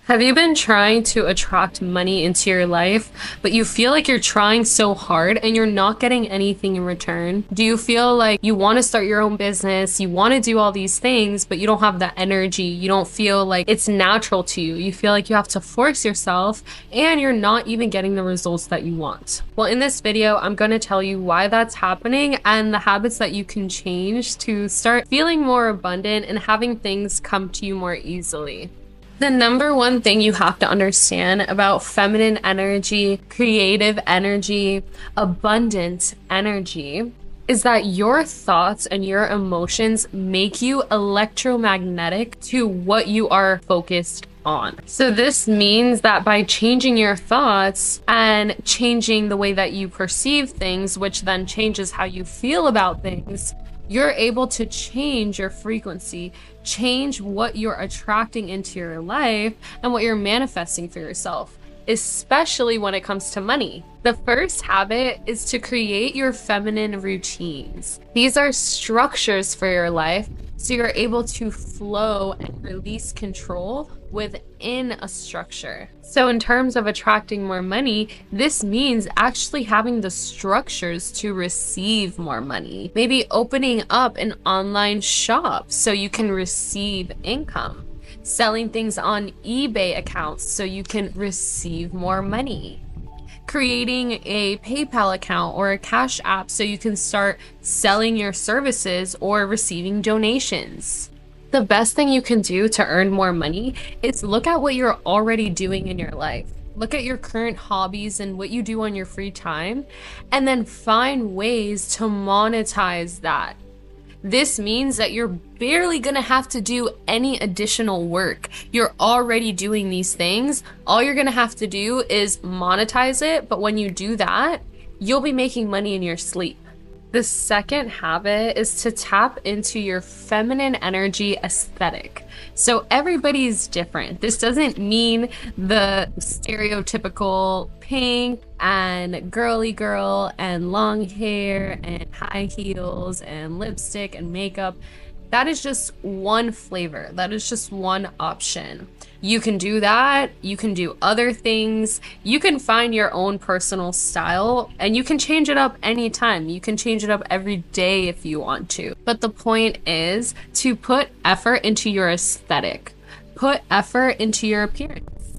Have you been trying to attract money into your life, but you feel like you're trying so hard and you're not getting anything in return? Do you feel like you want to start your own business, you want to do all these things, but you don't have the energy? You don't feel like it's natural to you. You feel like you have to force yourself and you're not even getting the results that you want. Well, in this video, I'm going to tell you why that's happening and the habits that you can change to start feeling more abundant and having things come to you more easily. The number one thing you have to understand about feminine energy, creative energy, abundant energy is that your thoughts and your emotions make you electromagnetic to what you are focused on. So this means that by changing your thoughts and changing the way that you perceive things, which then changes how you feel about things, you're able to change your frequency, change what you're attracting into your life and what you're manifesting for yourself, especially when it comes to money. The first habit is to create your feminine routines. These are structures for your life so you're able to flow and release control within a structure. So in terms of attracting more money, this means actually having the structures to receive more money. Maybe opening up an online shop so you can receive income. Selling things on eBay accounts so you can receive more money. Creating a PayPal account or a Cash App so you can start selling your services or receiving donations. The best thing you can do to earn more money is look at what you're already doing in your life. Look at your current hobbies and what you do on your free time, and then find ways to monetize that. This means that you're barely gonna have to do any additional work. You're already doing these things. All you're gonna have to do is monetize it, but when you do that, you'll be making money in your sleep. The second habit is to tap into your feminine energy aesthetic. So everybody's different. This doesn't mean the stereotypical pink and girly girl and long hair and high heels and lipstick and makeup. That is just one flavor. That is just one option. You can do that. You can do other things. You can find your own personal style and you can change it up anytime. You can change it up every day if you want to. But the point is to put effort into your aesthetic. Put effort into your appearance.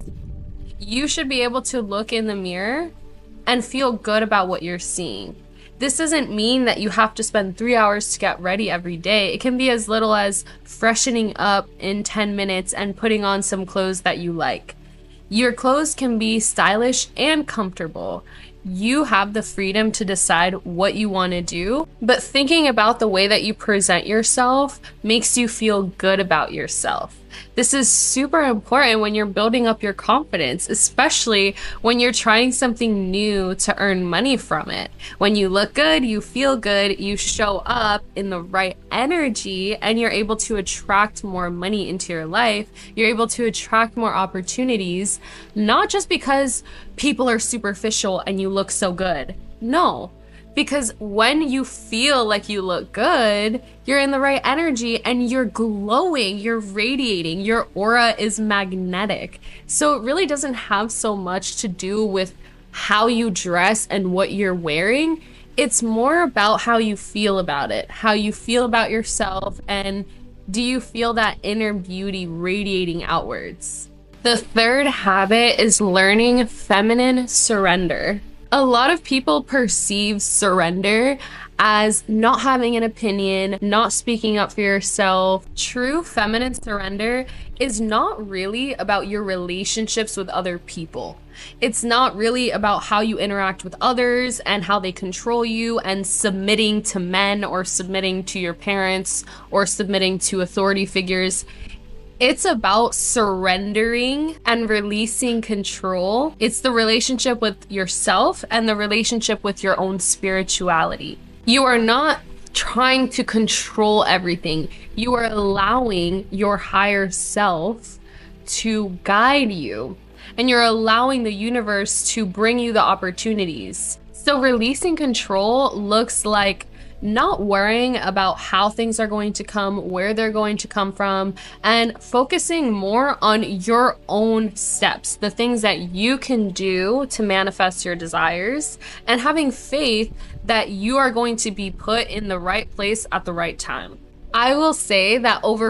You should be able to look in the mirror and feel good about what you're seeing. This doesn't mean that you have to spend 3 hours to get ready every day. It can be as little as freshening up in 10 minutes and putting on some clothes that you like. Your clothes can be stylish and comfortable. You have the freedom to decide what you want to do, but thinking about the way that you present yourself makes you feel good about yourself. This is super important when you're building up your confidence, especially when you're trying something new to earn money from it. When you look good, you feel good, you show up in the right energy, and you're able to attract more money into your life. You're able to attract more opportunities, not just because people are superficial and you look so good. No. Because when you feel like you look good, you're in the right energy and you're glowing, you're radiating, your aura is magnetic. So it really doesn't have so much to do with how you dress and what you're wearing. It's more about how you feel about it, how you feel about yourself, and do you feel that inner beauty radiating outwards? The third habit is learning feminine surrender. A lot of people perceive surrender as not having an opinion, not speaking up for yourself. True feminine surrender is not really about your relationships with other people. It's not really about how you interact with others and how they control you and submitting to men or submitting to your parents or submitting to authority figures. It's about surrendering and releasing control. It's the relationship with yourself and the relationship with your own spirituality. You are not trying to control everything. You are allowing your higher self to guide you, and you're allowing the universe to bring you the opportunities. So releasing control looks like not worrying about how things are going to come, where they're going to come from, and focusing more on your own steps, the things that you can do to manifest your desires, and having faith that you are going to be put in the right place at the right time. I will say that over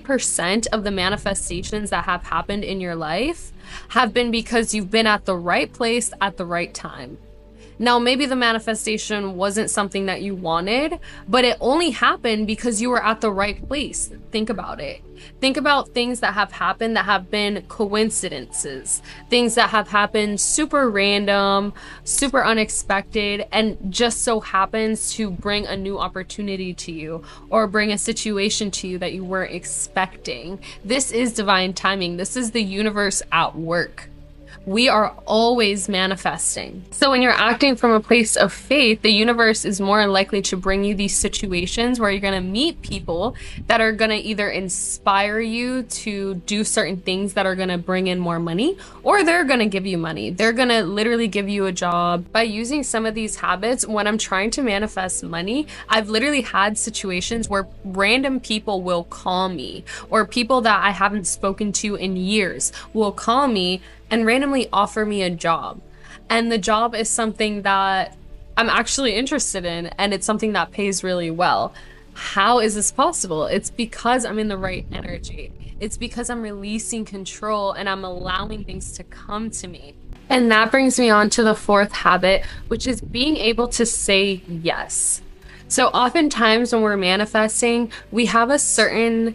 50% of the manifestations that have happened in your life have been because you've been at the right place at the right time. Now, maybe the manifestation wasn't something that you wanted, but it only happened because you were at the right place. Think about it. Think about things that have happened that have been coincidences, things that have happened super random, super unexpected, and just so happens to bring a new opportunity to you or bring a situation to you that you weren't expecting. This is divine timing. This is the universe at work. We are always manifesting. So when you're acting from a place of faith, the universe is more likely to bring you these situations where you're going to meet people that are going to either inspire you to do certain things that are going to bring in more money, or they're going to give you money. They're going to literally give you a job. By using some of these habits, when I'm trying to manifest money, I've literally had situations where random people will call me, or people that I haven't spoken to in years will call me and randomly offer me a job. And the job is something that I'm actually interested in, and it's something that pays really well. How is this possible? It's because I'm in the right energy. It's because I'm releasing control and I'm allowing things to come to me. And that brings me on to the fourth habit, which is being able to say yes. So oftentimes when we're manifesting, we have a certain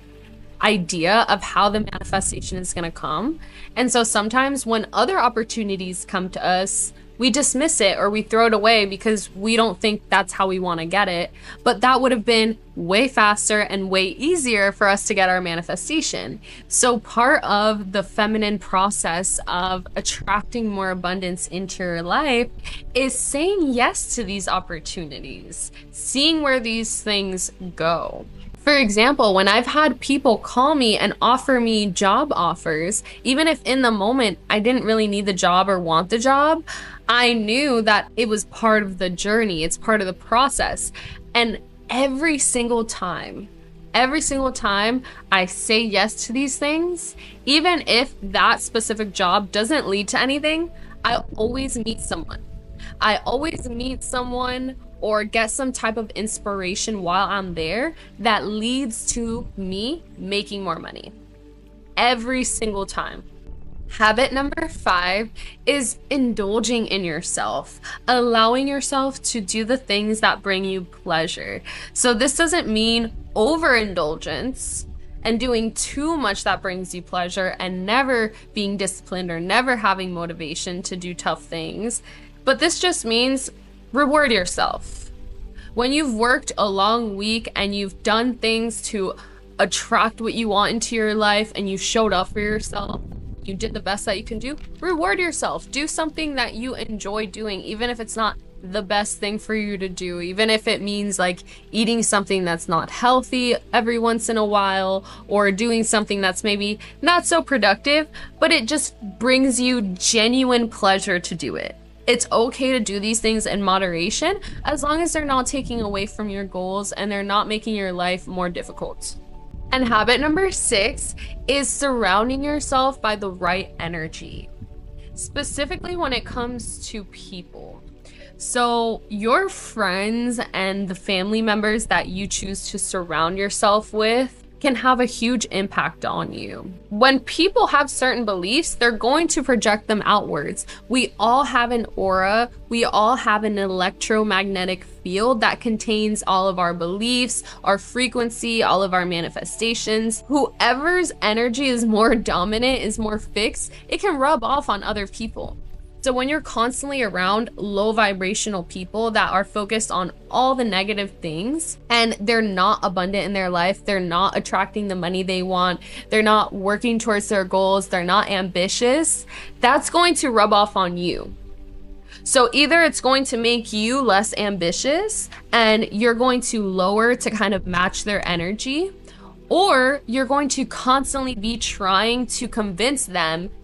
idea of how the manifestation is going to come. And so sometimes when other opportunities come to us, we dismiss it or we throw it away because we don't think that's how we want to get it. But that would have been way faster and way easier for us to get our manifestation. So part of the feminine process of attracting more abundance into your life is saying yes to these opportunities, seeing where these things go. For example, when I've had people call me and offer me job offers, even if in the moment I didn't really need the job or want the job, I knew that it was part of the journey. It's part of the process. And every single time I say yes to these things, even if that specific job doesn't lead to anything, I always meet someone. Or get some type of inspiration while I'm there that leads to me making more money. Every single time. Habit number 5 is indulging in yourself, allowing yourself to do the things that bring you pleasure. So this doesn't mean overindulgence and doing too much that brings you pleasure and never being disciplined or never having motivation to do tough things. But this just means reward yourself. When you've worked a long week and you've done things to attract what you want into your life and you showed up for yourself, you did the best that you can do, reward yourself. Do something that you enjoy doing, even if it's not the best thing for you to do, even if it means like eating something that's not healthy every once in a while, or doing something that's maybe not so productive, but it just brings you genuine pleasure to do it. It's okay to do these things in moderation as long as they're not taking away from your goals and they're not making your life more difficult. And habit number 6 is surrounding yourself by the right energy, specifically when it comes to people. So your friends and the family members that you choose to surround yourself with can have a huge impact on you. When people have certain beliefs, they're going to project them outwards. We all have an aura. We all have an electromagnetic field that contains all of our beliefs, our frequency, all of our manifestations. Whoever's energy is more dominant, is more fixed, it can rub off on other people. So when you're constantly around low vibrational people that are focused on all the negative things and they're not abundant in their life, they're not attracting the money they want, they're not working towards their goals, they're not ambitious, that's going to rub off on you. So either it's going to make you less ambitious and you're going to lower to kind of match their energy, or you're going to constantly be trying to convince them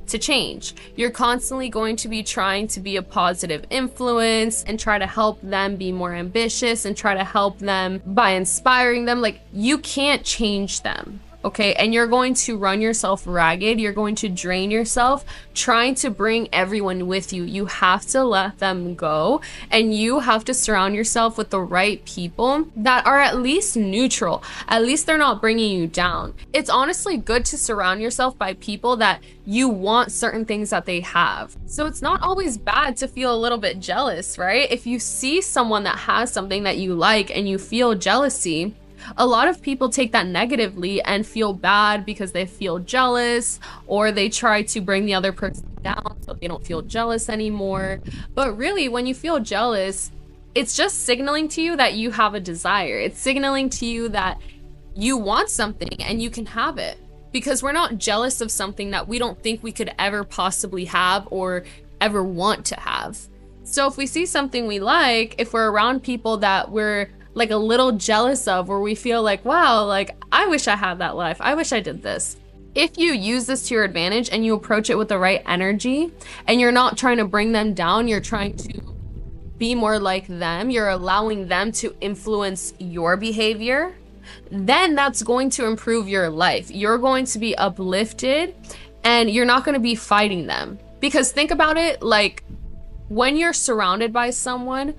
to change. You're constantly going to be trying to be a positive influence and try to help them be more ambitious and try to help them by inspiring them. Like, you can't change them. Okay, and you're going to run yourself ragged. You're going to drain yourself trying to bring everyone with you. You have to let them go, and you have to surround yourself with the right people that are at least neutral. At least they're not bringing you down. It's honestly good to surround yourself by people that you want certain things that they have. So it's not always bad to feel a little bit jealous, right? If you see someone that has something that you like and you feel jealousy, a lot of people take that negatively and feel bad because they feel jealous, or they try to bring the other person down so they don't feel jealous anymore. But really, when you feel jealous, it's just signaling to you that you have a desire. It's signaling to you that you want something and you can have it, because we're not jealous of something that we don't think we could ever possibly have or ever want to have. So if we see something we like, if we're around people that we're like a little jealous of, where we feel like, wow, like, I wish I had that life. I wish I did this. If you use this to your advantage and you approach it with the right energy, and you're not trying to bring them down, you're trying to be more like them, you're allowing them to influence your behavior, then that's going to improve your life. You're going to be uplifted and you're not going to be fighting them. Because think about it, like, when you're surrounded by someone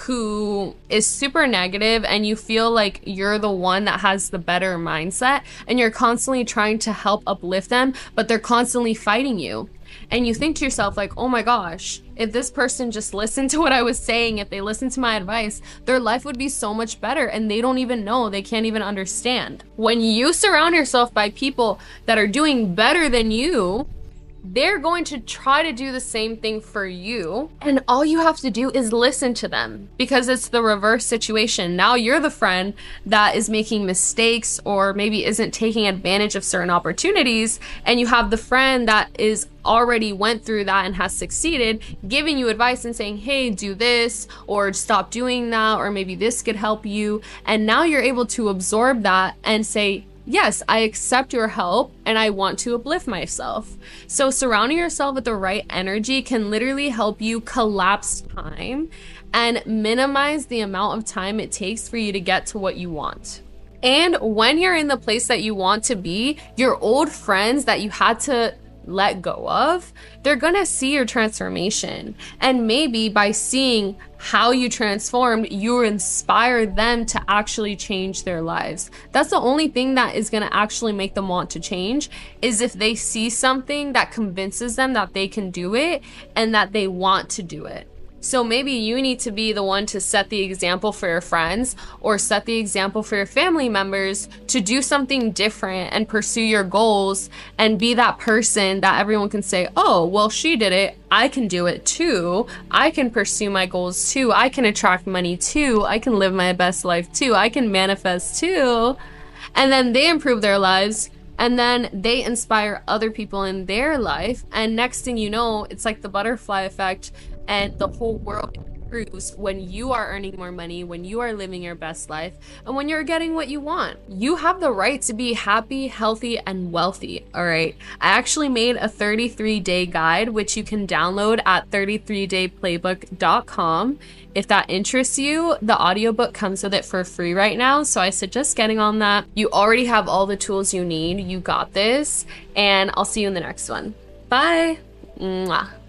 who is super negative and you feel like you're the one that has the better mindset and you're constantly trying to help uplift them, but they're constantly fighting you, and you think to yourself like, oh my gosh, if this person just listened to what I was saying, if they listened to my advice, their life would be so much better, and they don't even know, they can't even understand. When you surround yourself by people that are doing better than you, they're going to try to do the same thing for you, and all you have to do is listen to them, because it's the reverse situation. Now you're the friend that is making mistakes or maybe isn't taking advantage of certain opportunities, and you have the friend that is already went through that and has succeeded, giving you advice and saying, hey, do this, or stop doing that, or maybe this could help you. And now you're able to absorb that and say, yes, I accept your help and I want to uplift myself. So surrounding yourself with the right energy can literally help you collapse time and minimize the amount of time it takes for you to get to what you want. And when you're in the place that you want to be, your old friends that you had to let go of, they're gonna see your transformation, and maybe by seeing how you transformed, you inspire them to actually change their lives. That's the only thing that is gonna actually make them want to change, is if they see something that convinces them that they can do it and that they want to do it. So maybe you need to be the one to set the example for your friends, or set the example for your family members to do something different and pursue your goals, and be that person that everyone can say, oh, well, she did it, I can do it too. I can pursue my goals too. I can attract money too. I can live my best life too. I can manifest too. And then they improve their lives, and then they inspire other people in their life. And next thing you know, it's like the butterfly effect, and the whole world improves when you are earning more money, when you are living your best life, and when you're getting what you want. You have the right to be happy, healthy, and wealthy, all right? I actually made a 33-day guide, which you can download at 33dayplaybook.com. If that interests you, the audiobook comes with it for free right now, so I suggest getting on that. You already have all the tools you need. You got this, and I'll see you in the next one. Bye. Mwah.